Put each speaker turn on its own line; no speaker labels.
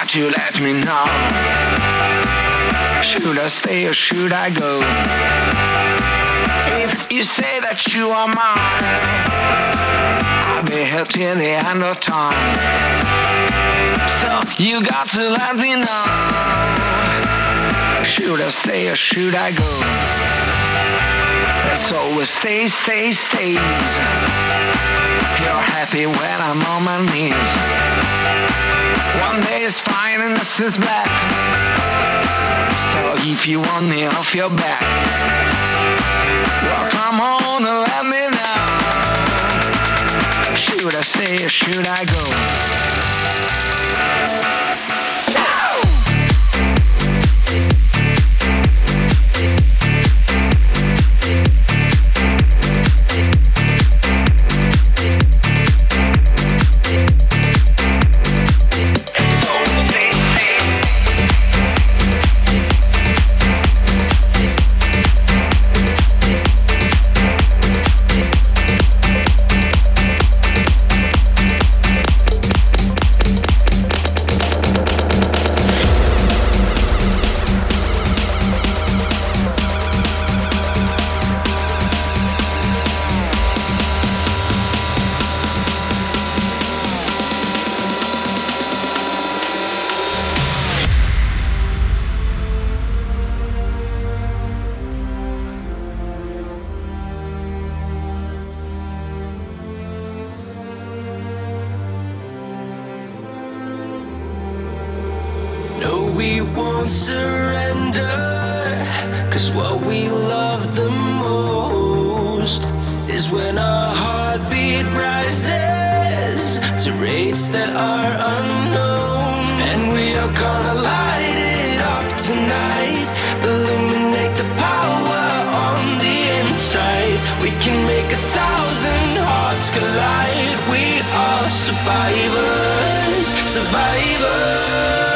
got to let me know. Should I stay or should I go? If you say that you are mine, I'll be here till the end of time. So you got to let me know. Should I stay or should I go? Let's always stay, stay, stays. You're happy when I'm on my knees. One day is fine and this is black. So if you want me off your back, well, come on and let me know. Should I stay or should I go?
We won't surrender, 'cause what we love the most is when our heartbeat rises to rates that are unknown. And we are gonna light it up tonight, illuminate the power on the inside. We can make 1,000 hearts collide. We are survivors, survivors.